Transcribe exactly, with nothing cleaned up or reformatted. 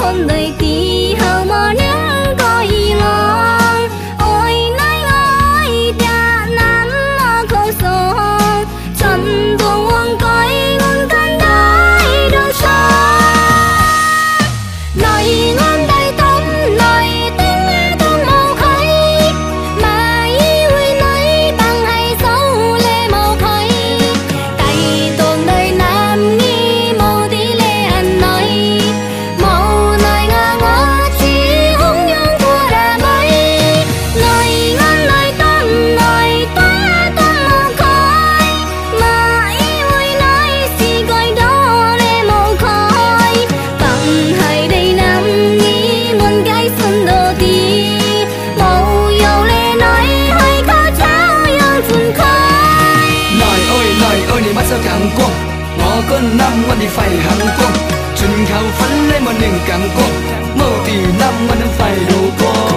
con đời tí hầu mơ nắng coi lòng ôi nay ôi đã nắng mơ khâu sông chân buông uống coi ngon căn đáy đâu xa lời ngon đầy tâm lời tiếng nghe tâm màu khói mà yêu nơi bằng hay dấu lệ màu khói cày tuồng đời nam nghi màu tí lệ ăn nói màu lời ngơ ngỡ chỉ hung nhung thua đã mấy lời ngon lời tâm lời toa tâm màu khói mà yêu nơi chỉ gọi đó lệ màu khói bằng hay đây nam nghi muôn cái xuân đồ tí màu dầu lệ nói hay có cháu yêu phun khói lời ơi lời ơi này mắt sao càng cuồng ngõ con nămวันนี้ไฟหังกวงจนเขาฝันเลยมันหนึ่งกังกวงเมื่อตีน้ำมันนั้นไฟดูกว